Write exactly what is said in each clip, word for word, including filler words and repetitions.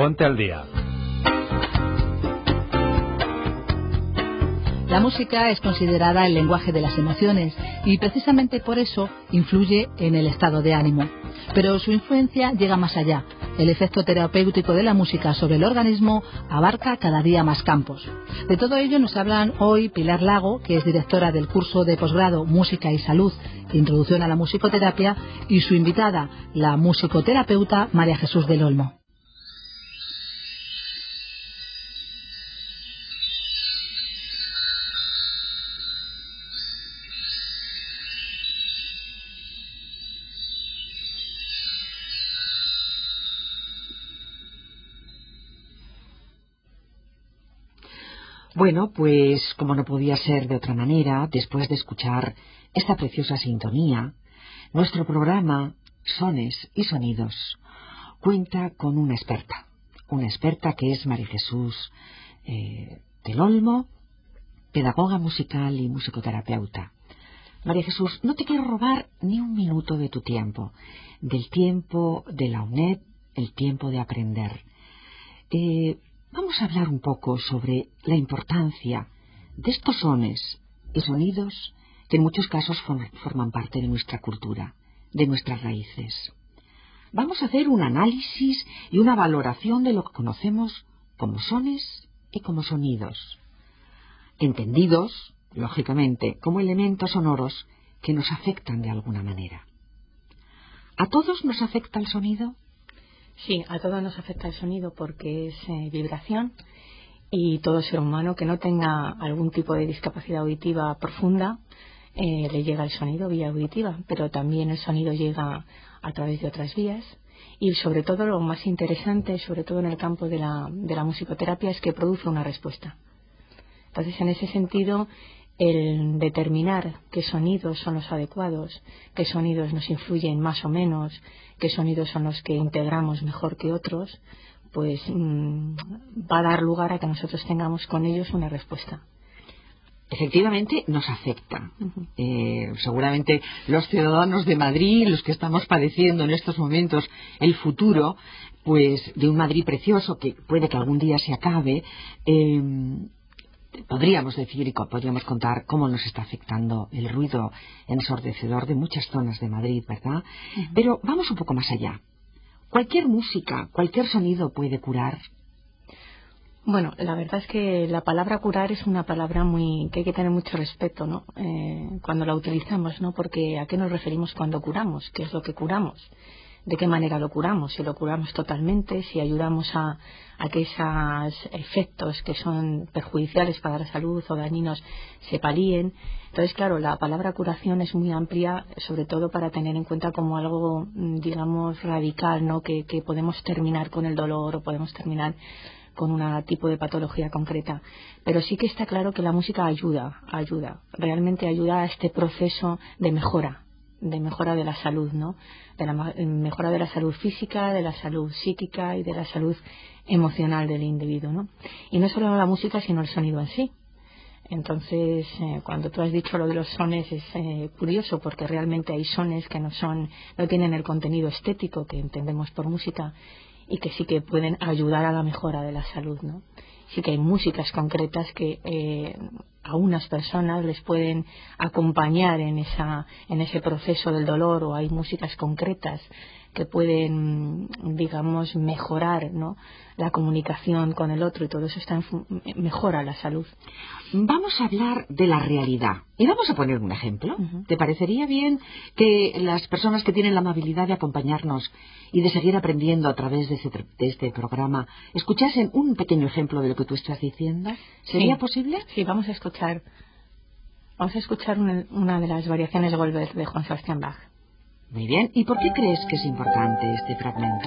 Ponte al día. La música es considerada el lenguaje de las emociones y precisamente por eso influye en el estado de ánimo. Pero su influencia llega más allá. El efecto terapéutico de la música sobre el organismo abarca cada día más campos. De todo ello nos hablan hoy Pilar Lago, que es directora del curso de posgrado Música y Salud, Introducción a la Musicoterapia, y su invitada, la musicoterapeuta María Jesús del Olmo. Bueno, pues como no podía ser de otra manera, después de escuchar esta preciosa sintonía, nuestro programa Sones y Sonidos cuenta con una experta, una experta que es María Jesús eh, del Olmo, pedagoga musical y musicoterapeuta. María Jesús, no te quiero robar ni un minuto de tu tiempo, del tiempo de la UNED, el tiempo de aprender. Eh, Vamos a hablar un poco sobre la importancia de estos sones y sonidos que en muchos casos forman parte de nuestra cultura, de nuestras raíces. Vamos a hacer un análisis y una valoración de lo que conocemos como sones y como sonidos, entendidos, lógicamente, como elementos sonoros que nos afectan de alguna manera. ¿A todos nos afecta el sonido? Sí, a todos nos afecta el sonido porque es eh, vibración, y todo ser humano que no tenga algún tipo de discapacidad auditiva profunda eh, le llega el sonido vía auditiva, pero también el sonido llega a través de otras vías, y sobre todo lo más interesante, sobre todo en el campo de la, de la musicoterapia, es que produce una respuesta. Entonces, en ese sentido, el determinar qué sonidos son los adecuados, qué sonidos nos influyen más o menos, qué sonidos son los que integramos mejor que otros, pues mmm, va a dar lugar a que nosotros tengamos con ellos una respuesta. Efectivamente nos afecta. Uh-huh. Eh, seguramente los ciudadanos de Madrid, los que estamos padeciendo en estos momentos el futuro, pues de un Madrid precioso que puede que algún día se acabe, eh, podríamos decir y podríamos contar cómo nos está afectando el ruido ensordecedor de muchas zonas de Madrid, ¿verdad? Uh-huh. Pero vamos un poco más allá. ¿Cualquier música, cualquier sonido puede curar? Bueno, la verdad es que la palabra curar es una palabra muy que hay que tener mucho respeto, ¿no? Eh, cuando la utilizamos, ¿no? Porque ¿a qué nos referimos cuando curamos? ¿Qué es lo que curamos? ¿De qué manera lo curamos? Si lo curamos totalmente, si ayudamos a, a que esos efectos que son perjudiciales para la salud o dañinos se palíen. Entonces, claro, la palabra curación es muy amplia, sobre todo para tener en cuenta como algo, digamos, radical, ¿no? Que, que podemos terminar con el dolor o podemos terminar con un tipo de patología concreta. Pero sí que está claro que la música ayuda, ayuda, realmente ayuda a este proceso de mejora, de mejora de la salud, ¿no? De la mejora de la salud física, de la salud psíquica y de la salud emocional del individuo, ¿no? Y no solo la música, sino el sonido en sí. Entonces, eh, cuando tú has dicho lo de los sones es eh, curioso, porque realmente hay sones que no son, no tienen el contenido estético que entendemos por música, y que sí que pueden ayudar a la mejora de la salud, ¿no? Sí que hay músicas concretas que eh, a unas personas les pueden acompañar en esa en ese proceso del dolor, o hay músicas concretas que pueden, digamos, mejorar, ¿no?, la comunicación con el otro, y todo eso está en, mejora la salud. Vamos a hablar de la realidad y vamos a poner un ejemplo. Uh-huh. ¿Te parecería bien que las personas que tienen la amabilidad de acompañarnos y de seguir aprendiendo a través de este, de este programa escuchasen un pequeño ejemplo de lo que tú estás diciendo? ¿Sería sí. posible? Sí, vamos a escuchar vamos a escuchar una, una de las variaciones de Goldberg de Juan Sebastián Bach. Muy bien. ¿Y por qué crees que es importante este fragmento?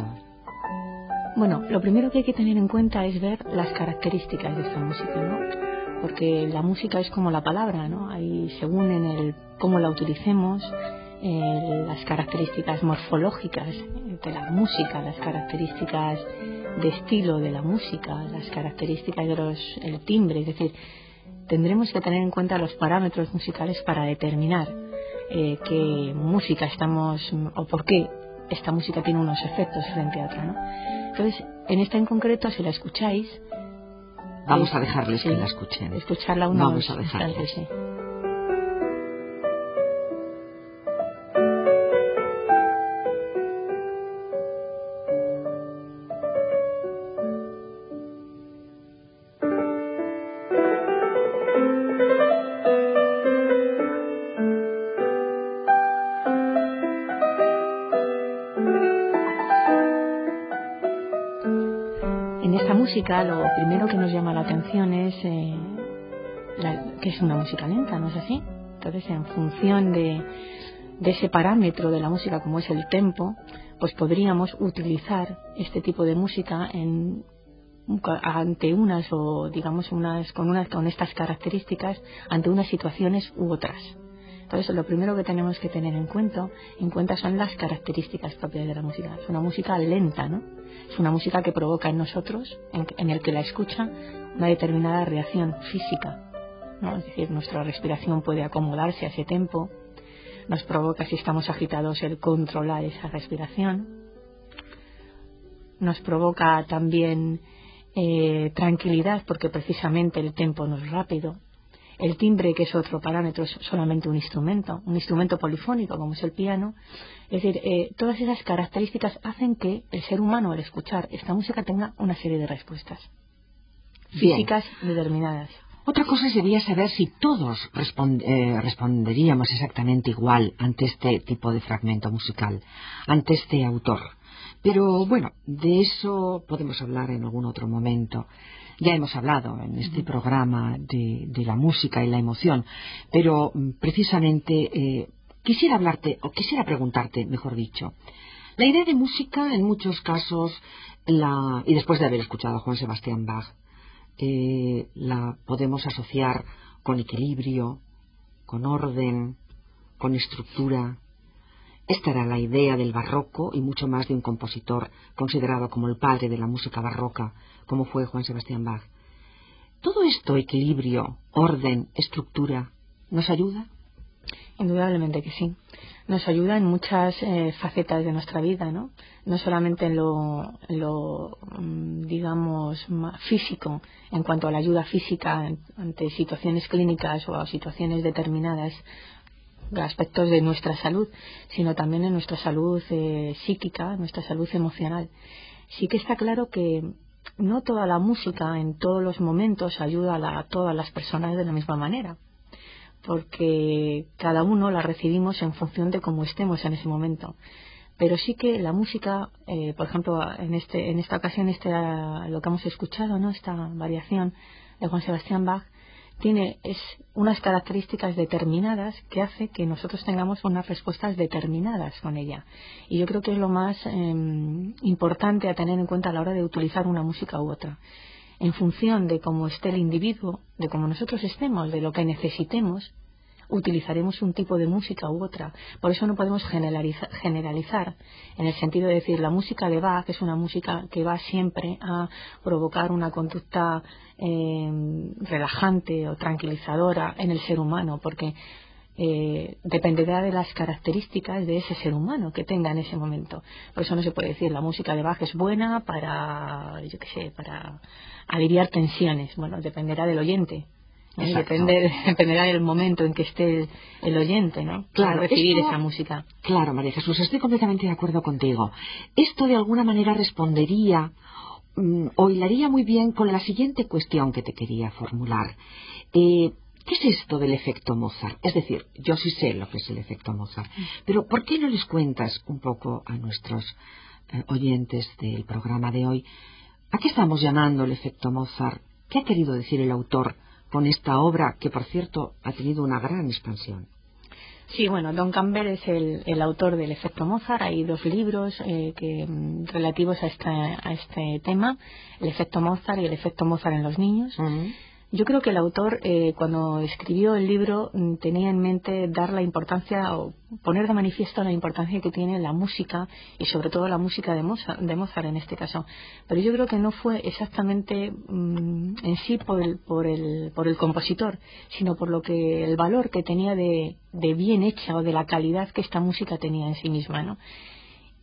Bueno, lo primero que hay que tener en cuenta es ver las características de esta música, ¿no? Porque la música es como la palabra, ¿no? Hay, según en el cómo la utilicemos, eh, las características morfológicas de la música, las características de estilo de la música, las características de los el timbre, es decir, tendremos que tener en cuenta los parámetros musicales para determinar eh, qué música estamos o por qué esta música tiene unos efectos frente a otra, ¿no? Entonces, en esta en concreto, si la escucháis, vamos es, a dejarles sí, que la escuchen. Escucharla unos vamos a dejarles. instantes, sí. Música, lo primero que nos llama la atención es eh, la, que es una música lenta, ¿no es así? Entonces, en función de, de ese parámetro de la música, como es el tempo, pues podríamos utilizar este tipo de música en, ante unas o digamos unas con unas con estas características ante unas situaciones u otras. Entonces, lo primero que tenemos que tener en cuenta, en cuenta son las características propias de la música. Es una música lenta, ¿no? Es una música que provoca en nosotros, en, en el que la escucha, una determinada reacción física, ¿no? Es decir, nuestra respiración puede acomodarse a ese tempo. Nos provoca, si estamos agitados, el controlar esa respiración. Nos provoca también eh, tranquilidad, porque precisamente el tempo no es rápido. El timbre, que es otro parámetro, es solamente un instrumento, un instrumento polifónico como es el piano. Es decir, eh, todas esas características hacen que el ser humano, al escuchar esta música, tenga una serie de respuestas físicas Bien. determinadas. Otra cosa sería saber si todos respond eh, responderíamos exactamente igual ante este tipo de fragmento musical, ante este autor. Pero bueno, de eso podemos hablar en algún otro momento. Ya hemos hablado en este programa de, de la música y la emoción, pero precisamente eh, quisiera hablarte, o quisiera preguntarte, mejor dicho, la idea de música en muchos casos, la, y después de haber escuchado a Juan Sebastián Bach, eh, la podemos asociar con equilibrio, con orden, con estructura. Esta era la idea del barroco y mucho más de un compositor considerado como el padre de la música barroca, como fue Juan Sebastián Bach. ¿Todo esto, equilibrio, orden, estructura, nos ayuda? Indudablemente que sí. Nos ayuda en muchas eh, facetas de nuestra vida, ¿no? No solamente en lo, en lo digamos, físico, en cuanto a la ayuda física ante situaciones clínicas o a situaciones determinadas, aspectos de nuestra salud, sino también en nuestra salud eh, psíquica, nuestra salud emocional. Sí que está claro que no toda la música en todos los momentos ayuda a, la, a todas las personas de la misma manera, porque cada uno la recibimos en función de cómo estemos en ese momento. Pero sí que la música, eh, por ejemplo, en este en esta ocasión, este, lo que hemos escuchado, ¿no? Esta variación de Juan Sebastián Bach, tiene es unas características determinadas que hace que nosotros tengamos unas respuestas determinadas con ella. Y yo creo que es lo más eh, importante a tener en cuenta a la hora de utilizar una música u otra. En función de cómo esté el individuo, de cómo nosotros estemos, de lo que necesitemos, utilizaremos un tipo de música u otra. Por eso no podemos generalizar, generalizar en el sentido de decir la música de Bach es una música que va siempre a provocar una conducta eh, relajante o tranquilizadora en el ser humano, porque eh, dependerá de las características de ese ser humano que tenga en ese momento. Por eso no se puede decir la música de Bach es buena para, yo qué sé, para aliviar tensiones. Bueno, dependerá del oyente. ¿no? Depende, dependerá del momento en que esté el, el oyente, ¿no? Claro, para recibir esto, esa música. Claro, María Jesús, estoy completamente de acuerdo contigo. Esto de alguna manera respondería mm, o hilaría muy bien con la siguiente cuestión que te quería formular. Eh, ¿Qué es esto del efecto Mozart? Es decir, yo sí sé lo que es el efecto Mozart, pero ¿por qué no les cuentas un poco a nuestros eh, oyentes del programa de hoy a qué estamos llamando el efecto Mozart? ¿Qué ha querido decir el autor con esta obra que, por cierto, ha tenido una gran expansión? Sí, bueno, Don Campbell es el, el autor del efecto Mozart. Hay dos libros eh, que, relativos a este, a este tema, el efecto Mozart y el efecto Mozart en los niños. Uh-huh. Yo creo que el autor, eh, cuando escribió el libro, tenía en mente dar la importancia o poner de manifiesto la importancia que tiene la música y sobre todo la música de Mozart, de Mozart en este caso. Pero yo creo que no fue exactamente mmm, en sí por el, por el, por el compositor, sino por lo que el valor que tenía de, de bien hecha o de la calidad que esta música tenía en sí misma, ¿no?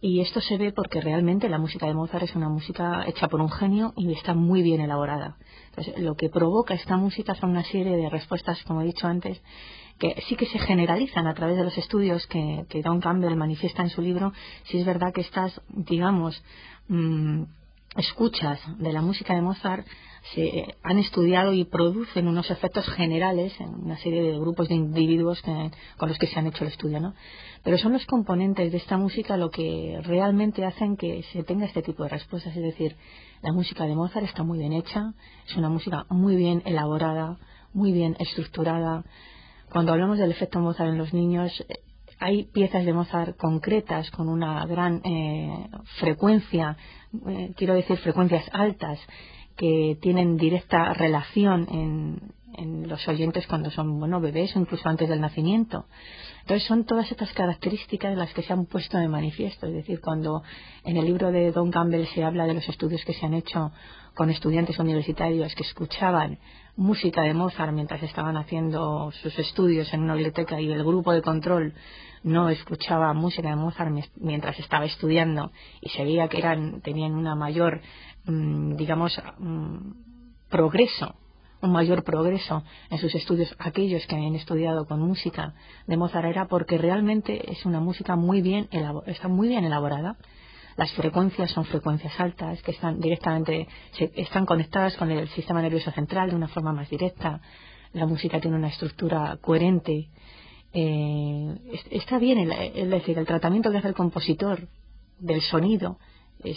Y esto se ve porque realmente la música de Mozart es una música hecha por un genio y está muy bien elaborada. Entonces, lo que provoca esta música son una serie de respuestas, como he dicho antes, que sí que se generalizan a través de los estudios que, que Don Campbell manifiesta en su libro. Si es verdad que estas, digamos, mmm, escuchas de la música de Mozart se han estudiado y producen unos efectos generales en una serie de grupos de individuos que, con los que se han hecho el estudio, ¿no? Pero son los componentes de esta música lo que realmente hacen que se tenga este tipo de respuestas. Es decir, la música de Mozart está muy bien hecha, es una música muy bien elaborada, muy bien estructurada. Cuando hablamos del efecto Mozart en los niños, hay piezas de Mozart concretas con una gran eh, frecuencia, eh, quiero decir frecuencias altas, que tienen directa relación en, en los oyentes cuando son, bueno, bebés o incluso antes del nacimiento. Entonces son todas estas características las que se han puesto de manifiesto. Es decir, cuando en el libro de Don Campbell se habla de los estudios que se han hecho con estudiantes universitarios que escuchaban música de Mozart mientras estaban haciendo sus estudios en una biblioteca y el grupo de control no escuchaba música de Mozart mientras estaba estudiando y se veía que eran, tenían una mayor, mmm, digamos, mmm, progreso, un mayor progreso en sus estudios, aquellos que habían estudiado con música de Mozart, era porque realmente es una música muy bien elabor- está muy bien elaborada. Las frecuencias son frecuencias altas que están directamente se, están conectadas con el sistema nervioso central de una forma más directa. La música tiene una estructura coherente. Eh, está bien, el, es decir, el tratamiento que hace el compositor del sonido es,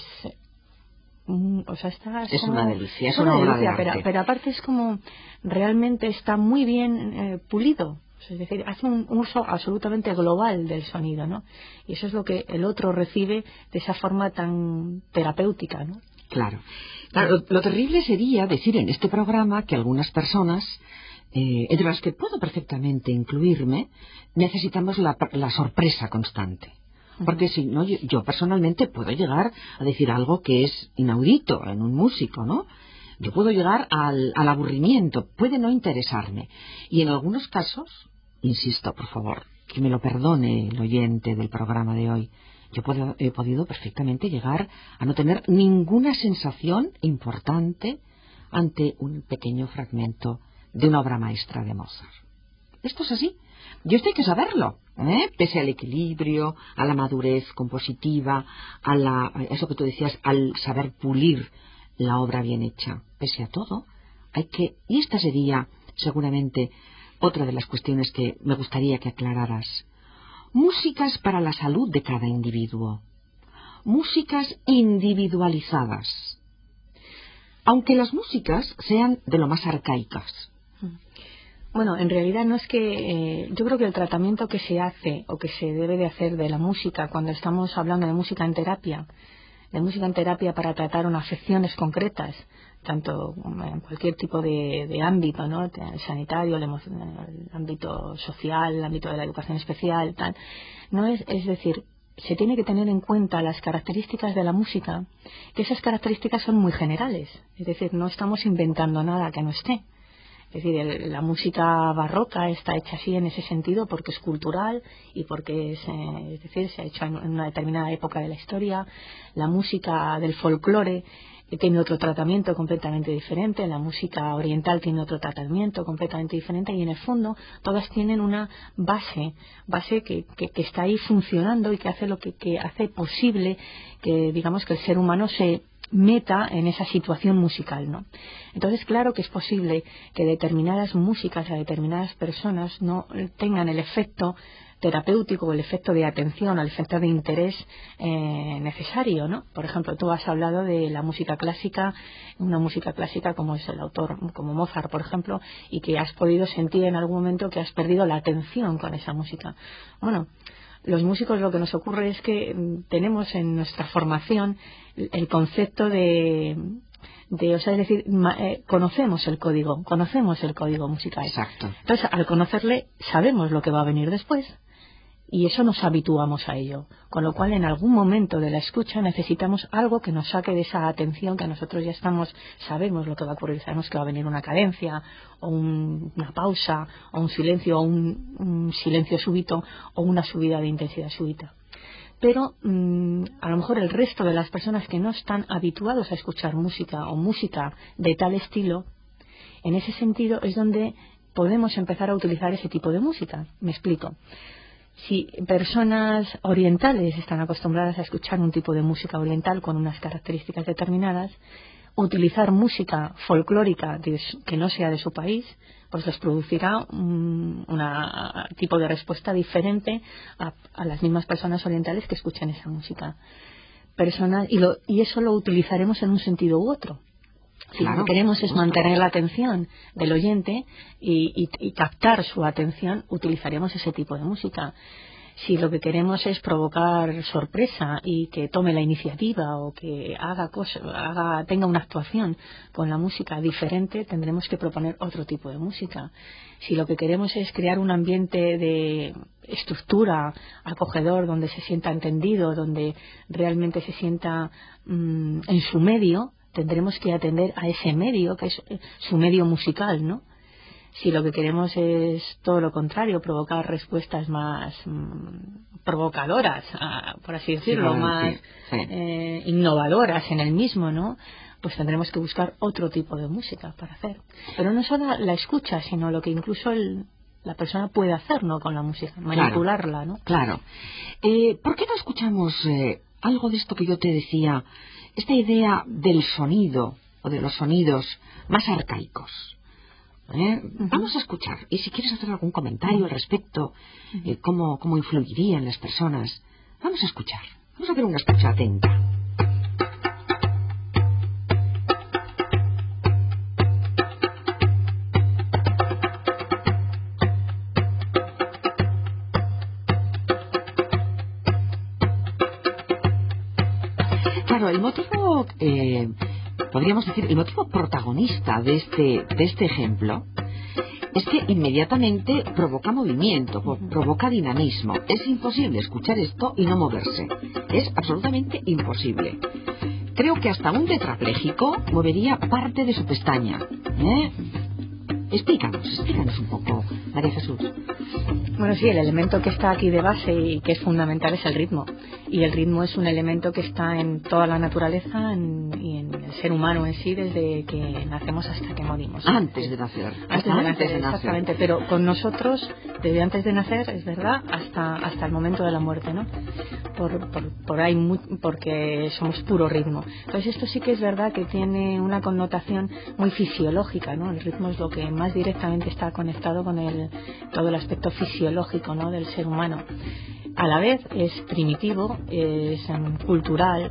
mm, o sea, está es como, una delicia, es una, una obra delicia, de arte. Pero, pero aparte es como realmente está muy bien eh, pulido. Es decir, hace un uso absolutamente global del sonido, ¿no? Y eso es lo que el otro recibe de esa forma tan terapéutica, ¿no? Claro. Claro, lo, lo terrible sería decir en este programa que algunas personas, eh, entre las que puedo perfectamente incluirme, necesitamos la, la sorpresa constante. Porque uh-huh. si no, yo, yo personalmente puedo llegar a decir algo que es inaudito en un músico, ¿no? Yo puedo llegar al, al aburrimiento, puede no interesarme. Y en algunos casos, insisto, por favor, que me lo perdone el oyente del programa de hoy, yo puedo, he podido perfectamente llegar a no tener ninguna sensación importante ante un pequeño fragmento de una obra maestra de Mozart. Esto es así. Y esto hay que saberlo, ¿eh? Pese al equilibrio, a la madurez compositiva, a, la, a eso que tú decías, al saber pulir la obra bien hecha. Pese a todo, hay que, y esta sería seguramente otra de las cuestiones que me gustaría que aclararas. Músicas para la salud de cada individuo. Músicas individualizadas. Aunque las músicas sean de lo más arcaicas. Bueno, en realidad no es que... Eh, yo creo que el tratamiento que se hace o que se debe de hacer de la música cuando estamos hablando de música en terapia, de música en terapia para tratar unas afecciones concretas, tanto en cualquier tipo de, de ámbito, ¿no? El sanitario, el, el ámbito social, el ámbito de la educación especial, tal, no es, es decir, se tiene que tener en cuenta las características de la música, que esas características son muy generales, es decir, no estamos inventando nada que no esté. Es decir, el, la música barroca está hecha así en ese sentido porque es cultural y porque es, eh, es decir, se ha hecho en una determinada época de la historia. La música del folclore eh, tiene otro tratamiento completamente diferente, la música oriental tiene otro tratamiento completamente diferente y en el fondo todas tienen una base, base que, que, que está ahí funcionando y que hace lo que, que hace posible que, digamos, que el ser humano se meta en esa situación musical, ¿no? Entonces, claro que es posible que determinadas músicas a determinadas personas no tengan el efecto terapéutico o el efecto de atención o el efecto de interés eh, necesario, ¿no? Por ejemplo, tú has hablado de la música clásica, una música clásica como es el autor, como Mozart, por ejemplo, y que has podido sentir en algún momento que has perdido la atención con esa música. Bueno, los músicos lo que nos ocurre es que tenemos en nuestra formación el concepto de, de o sea, es decir, ma, eh, conocemos el código, conocemos el código musical. Exacto. Entonces, al conocerle, sabemos lo que va a venir después. Y eso nos habituamos a ello, con lo cual en algún momento de la escucha necesitamos algo que nos saque de esa atención que nosotros ya estamos, sabemos lo que va a ocurrir, sabemos que va a venir una cadencia o un, una pausa o un silencio o un, un silencio súbito o una subida de intensidad súbita. pero mmm, a lo mejor el resto de las personas que no están habituados a escuchar música o música de tal estilo, en ese sentido es donde podemos empezar a utilizar ese tipo de música. Me explico. Si personas orientales están acostumbradas a escuchar un tipo de música oriental con unas características determinadas, utilizar música folclórica de, que no sea de su país, pues les producirá un una, tipo de respuesta diferente a, a las mismas personas orientales que escuchan esa música. Personas, y, lo, y eso lo utilizaremos en un sentido u otro. Si claro, lo que queremos es mantener la atención del oyente y, y, y captar su atención, utilizaremos ese tipo de música. Si lo que queremos es provocar sorpresa y que tome la iniciativa o que haga cosa, haga, tenga una actuación con la música diferente, tendremos que proponer otro tipo de música. Si lo que queremos es crear un ambiente de estructura acogedor, donde se sienta entendido, donde realmente se sienta mmm, en su medio, tendremos que atender a ese medio, que es su medio musical, ¿no? Si lo que queremos es todo lo contrario, provocar respuestas más mmm, provocadoras, ah, por así decirlo, sí, más sí, sí. Eh, innovadoras en el mismo, ¿no? Pues tendremos que buscar otro tipo de música para hacer. Pero no solo la escucha, sino lo que incluso el, la persona puede hacer, ¿no?, con la música, manipularla, claro, ¿no? Claro. Eh, ¿Por qué no escuchamos eh, algo de esto que yo te decía, esta idea del sonido o de los sonidos más arcaicos? ¿Eh? Uh-huh. Vamos a escuchar, y si quieres hacer algún comentario uh-huh. al respecto, uh-huh. eh, cómo, cómo influiría en las personas, vamos a escuchar, vamos a hacer una escucha atenta. Claro, el motivo eh, podríamos decir, el motivo protagonista de este, de este ejemplo es que inmediatamente provoca movimiento, provoca dinamismo. Es imposible escuchar esto y no moverse. Es absolutamente imposible. Creo que hasta un tetrapléjico movería parte de su pestaña. ¿Eh? Explícanos, explícanos un poco, María Jesús. Bueno, sí, el elemento que está aquí de base y que es fundamental es el ritmo. Y el ritmo es un elemento que está en toda la naturaleza en, y en el ser humano en sí desde que nacemos hasta que morimos. Antes de nacer. Antes, antes de nacer, de nacer. Exactamente. Pero con nosotros, desde antes de nacer, es verdad, hasta hasta el momento de la muerte, ¿no? Por, por, por ahí, muy, porque somos puro ritmo. Entonces esto sí que es verdad que tiene una connotación muy fisiológica, ¿no? El ritmo es lo que más directamente está conectado con el, todo el aspecto fisiológico, ¿no?, del ser humano. A la vez es primitivo, es um, cultural,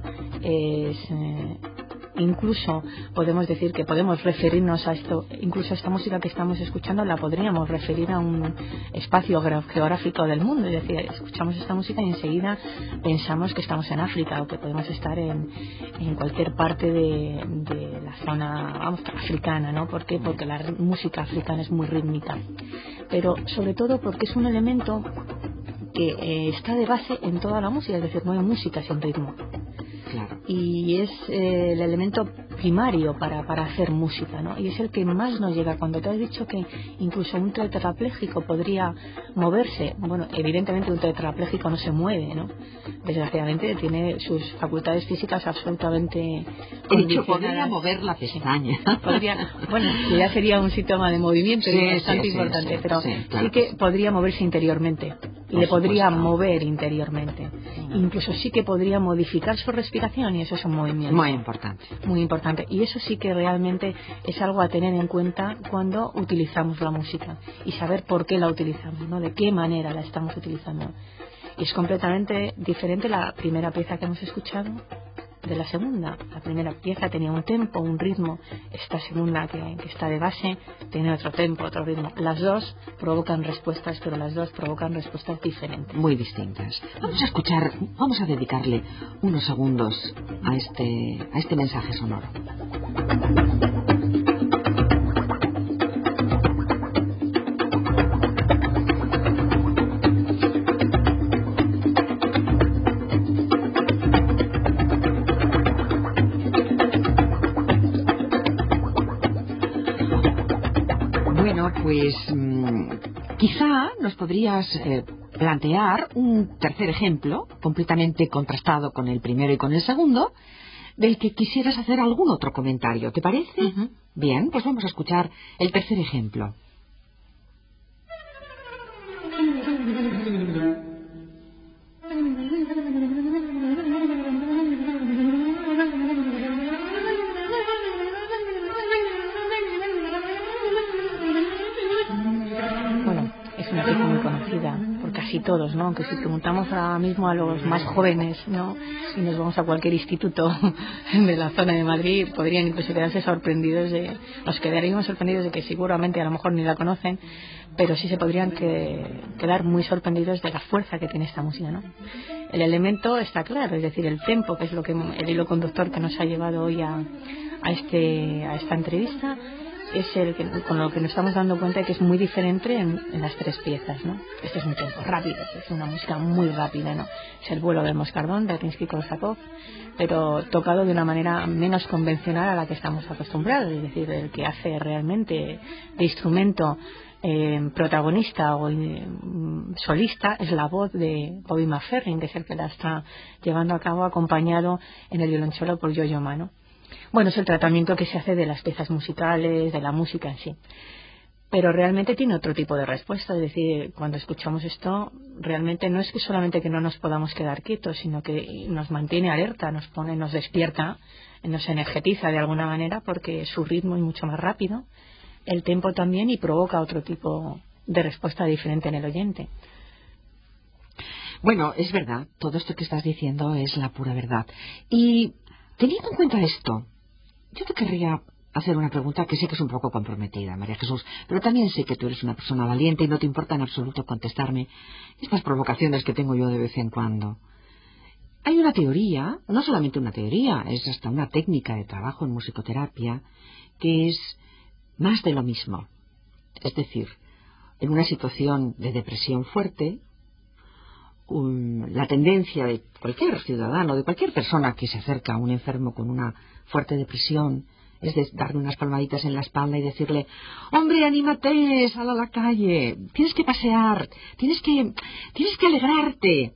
es eh, incluso podemos decir que podemos referirnos a esto, incluso a esta música que estamos escuchando la podríamos referir a un espacio geográfico del mundo, es decir, escuchamos esta música y enseguida pensamos que estamos en África o que podemos estar en, en cualquier parte de, de la zona, vamos, africana, ¿no? ¿Por qué? Porque la música africana es muy rítmica, pero sobre todo porque es un elemento que eh, está de base en toda la música, es decir, no hay música sin ritmo. Claro. Y es eh, el elemento primario para, para hacer música, ¿no? Y es el que más nos llega. Cuando te has dicho que incluso un tetrapléjico podría moverse, bueno, evidentemente un tetrapléjico no se mueve, ¿no? Desgraciadamente tiene sus facultades físicas absolutamente condicionadas. Podría mover la pestaña. Podría, bueno, que ya sería un síntoma de movimiento sí, bastante sí, importante, sí, pero sí, claro. sí que podría moverse interiormente. Y le podría mover interiormente. Mm. Incluso sí que podría modificar su respiración y eso es un movimiento. Muy importante. Muy importante. Y eso sí que realmente es algo a tener en cuenta cuando utilizamos la música y saber por qué la utilizamos, ¿no? De qué manera la estamos utilizando. Y es completamente diferente la primera pieza que hemos escuchado de la segunda. La primera pieza tenía un tempo, un ritmo. Esta segunda que, que está de base tiene otro tempo, otro ritmo. Las dos provocan respuestas, pero las dos provocan respuestas diferentes. Muy distintas. Vamos a escuchar, vamos a dedicarle unos segundos a este, a este mensaje sonoro. Pues mmm, quizá nos podrías eh, plantear un tercer ejemplo, completamente contrastado con el primero y con el segundo, del que quisieras hacer algún otro comentario. ¿Te parece? Uh-huh. Bien, pues vamos a escuchar el tercer ejemplo. Casi todos, ¿no? Aunque si preguntamos ahora mismo a los más jóvenes, ¿no? Si nos vamos a cualquier instituto de la zona de Madrid, podrían incluso quedarse sorprendidos de, nos quedaríamos sorprendidos de que seguramente a lo mejor ni la conocen, pero sí se podrían que, quedar muy sorprendidos de la fuerza que tiene esta música, ¿no? El elemento está claro, es decir, el tempo, que es lo que el hilo conductor que nos ha llevado hoy a, a este a esta entrevista, es el que, con lo que nos estamos dando cuenta de que es muy diferente en, en las tres piezas, ¿no? Este es un tempo rápido, es una música muy rápida, ¿no? Es el vuelo del moscardón de Rimsky-Korsakov, pero tocado de una manera menos convencional a la que estamos acostumbrados, es decir, el que hace realmente de instrumento eh, protagonista o eh, solista es la voz de Bobby McFerrin, que es el que la está llevando a cabo, acompañado en el violonchelo por Yo-Yo Ma, ¿no? Bueno, es el tratamiento que se hace de las piezas musicales, de la música en sí. Pero realmente tiene otro tipo de respuesta. Es decir, cuando escuchamos esto, realmente no es que solamente que no nos podamos quedar quietos, sino que nos mantiene alerta, nos pone, nos despierta, nos energetiza de alguna manera, porque su ritmo es mucho más rápido, el tempo también, y provoca otro tipo de respuesta diferente en el oyente. Bueno, es verdad, todo esto que estás diciendo es la pura verdad. Y teniendo en cuenta esto, yo te querría hacer una pregunta que sé que es un poco comprometida, María Jesús, pero también sé que tú eres una persona valiente y no te importa en absoluto contestarme estas provocaciones que tengo yo de vez en cuando. Hay una teoría, no solamente una teoría, es hasta una técnica de trabajo en musicoterapia, que es más de lo mismo. Es decir, en una situación de depresión fuerte, Um, la tendencia de cualquier ciudadano, de cualquier persona que se acerca a un enfermo con una fuerte depresión, es de darle unas palmaditas en la espalda y decirle: hombre, anímate, sal a la calle, tienes que pasear, tienes que, tienes que alegrarte.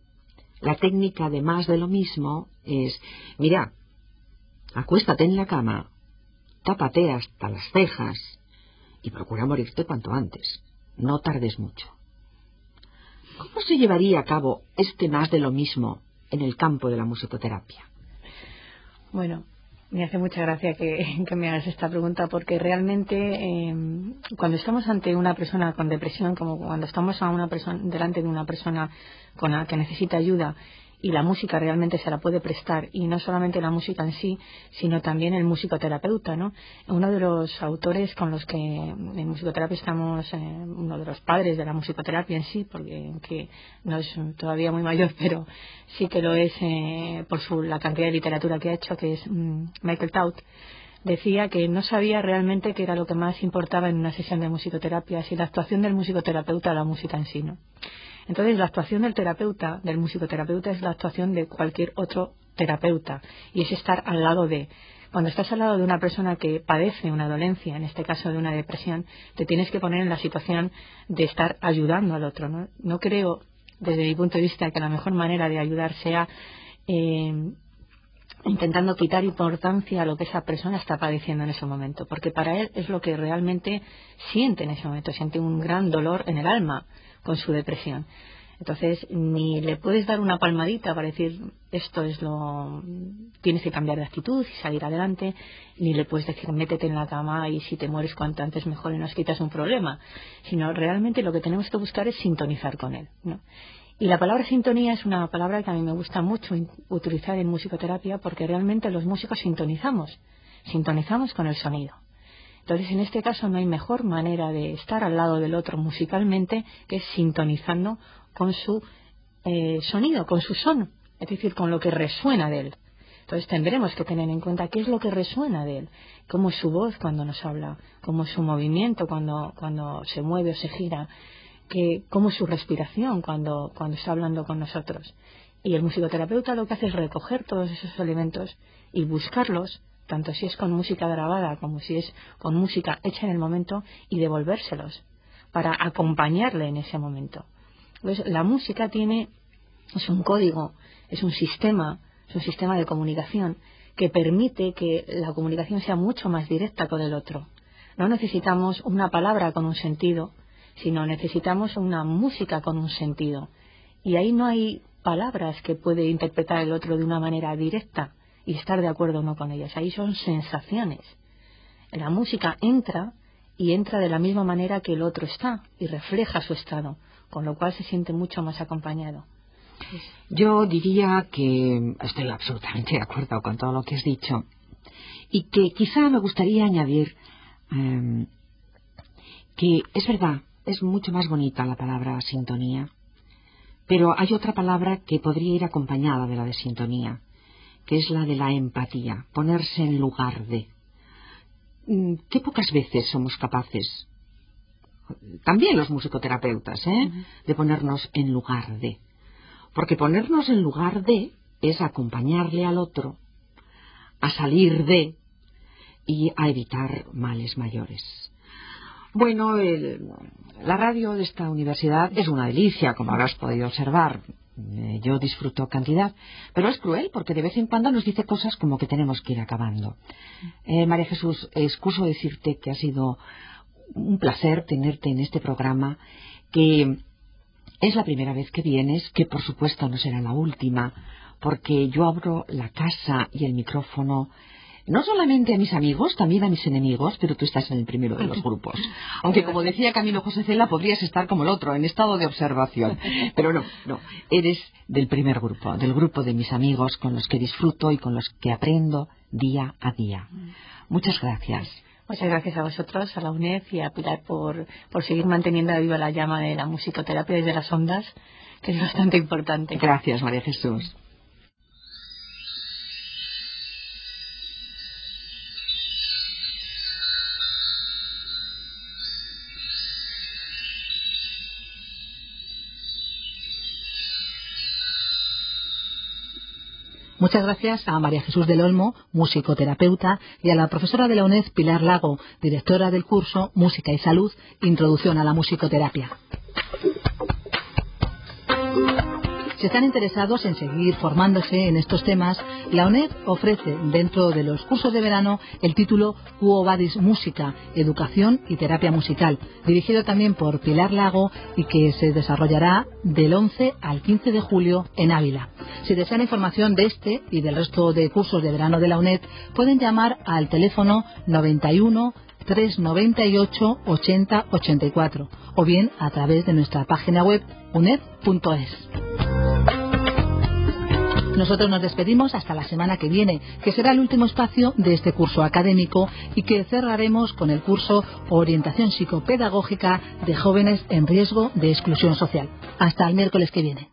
La técnica de más de lo mismo es: mira, acuéstate en la cama, tápate hasta las cejas y procura morirte cuanto antes, no tardes mucho. ¿Cómo se llevaría a cabo este más de lo mismo en el campo de la musicoterapia? Bueno, me hace mucha gracia que, que me hagas esta pregunta, porque realmente eh, cuando estamos ante una persona con depresión, como cuando estamos a una persona, delante de una persona con la que necesita ayuda, y la música realmente se la puede prestar, y no solamente la música en sí, sino también el musicoterapeuta, ¿no? Uno de los autores con los que en musicoterapia estamos, eh, uno de los padres de la musicoterapia en sí, porque que no es todavía muy mayor, pero sí que lo es eh, por su, la cantidad de literatura que ha hecho, que es mm, Michael Taut, decía que no sabía realmente qué era lo que más importaba en una sesión de musicoterapia, si la actuación del musicoterapeuta o la música en sí, ¿no? Entonces, la actuación del terapeuta, del musicoterapeuta, es la actuación de cualquier otro terapeuta, y es estar al lado de. Cuando estás al lado de una persona que padece una dolencia, en este caso de una depresión, te tienes que poner en la situación de estar ayudando al otro, ¿no? No creo, desde mi punto de vista, que la mejor manera de ayudar sea eh, intentando quitar importancia a lo que esa persona está padeciendo en ese momento, porque para él es lo que realmente siente en ese momento, siente un gran dolor en el alma con su depresión. Entonces, ni le puedes dar una palmadita para decir esto es lo, tienes que cambiar de actitud y salir adelante, ni le puedes decir métete en la cama y si te mueres cuanto antes mejor y nos quitas un problema, sino realmente lo que tenemos que buscar es sintonizar con él, ¿no? Y la palabra sintonía es una palabra que a mí me gusta mucho utilizar en musicoterapia, porque realmente los músicos sintonizamos, sintonizamos con el sonido. Entonces, en este caso no hay mejor manera de estar al lado del otro musicalmente que sintonizando con su eh, sonido, con su son, es decir, con lo que resuena de él. Entonces tendremos que tener en cuenta qué es lo que resuena de él, cómo es su voz cuando nos habla, cómo es su movimiento cuando, cuando se mueve o se gira, que, cómo es su respiración cuando, cuando está hablando con nosotros. Y el musicoterapeuta lo que hace es recoger todos esos elementos y buscarlos, tanto si es con música grabada como si es con música hecha en el momento, y devolvérselos para acompañarle en ese momento. Pues la música tiene, es un código, es un sistema, es un sistema de comunicación que permite que la comunicación sea mucho más directa con el otro. No necesitamos una palabra con un sentido, sino necesitamos una música con un sentido. Y ahí no hay palabras que puede interpretar el otro de una manera directa y estar de acuerdo o no con ellas. Ahí son sensaciones. La música entra y entra de la misma manera que el otro está y refleja su estado, con lo cual se siente mucho más acompañado. Yo diría que estoy absolutamente de acuerdo con todo lo que has dicho y que quizá me gustaría añadir eh, que es verdad, es mucho más bonita la palabra sintonía, pero hay otra palabra que podría ir acompañada de la de sintonía, que es la de la empatía, ponerse en lugar de. ¿Qué pocas veces somos capaces, también los musicoterapeutas, ¿eh? Uh-huh. de ponernos en lugar de? Porque ponernos en lugar de es acompañarle al otro a salir de y a evitar males mayores. Bueno, el, la radio de esta universidad es una delicia, como habrás podido observar. Eh, yo disfruto cantidad, pero es cruel porque de vez en cuando nos dice cosas como que tenemos que ir acabando. Eh, María Jesús, excuso decirte que ha sido un placer tenerte en este programa, que es la primera vez que vienes, que por supuesto no será la última, porque yo abro la casa y el micrófono no solamente a mis amigos, también a mis enemigos, pero tú estás en el primero de los grupos. Aunque, como decía Camilo José Cela, podrías estar como el otro, en estado de observación. Pero no, no, eres del primer grupo, del grupo de mis amigos con los que disfruto y con los que aprendo día a día. Muchas gracias. Muchas gracias a vosotros, a la UNED y a Pilar por, por seguir manteniendo viva la llama de la musicoterapia desde las ondas, que es bastante importante. Gracias, María Jesús. Muchas gracias a María Jesús del Olmo, musicoterapeuta, y a la profesora de la UNED, Pilar Lago, directora del curso Música y Salud, Introducción a la Musicoterapia. Si están interesados en seguir formándose en estos temas, la UNED ofrece dentro de los cursos de verano el título Quo Vadis Musica, Educación y Terapia Musical, dirigido también por Pilar Lago y que se desarrollará del once al quince de julio en Ávila. Si desean información de este y del resto de cursos de verano de la UNED, pueden llamar al teléfono noventa y uno, trescientos noventa y ocho, ochenta ochenta y cuatro o bien a través de nuestra página web uned punto es. Nosotros nos despedimos hasta la semana que viene, que será el último espacio de este curso académico y que cerraremos con el curso Orientación Psicopedagógica de Jóvenes en Riesgo de Exclusión Social. Hasta el miércoles que viene.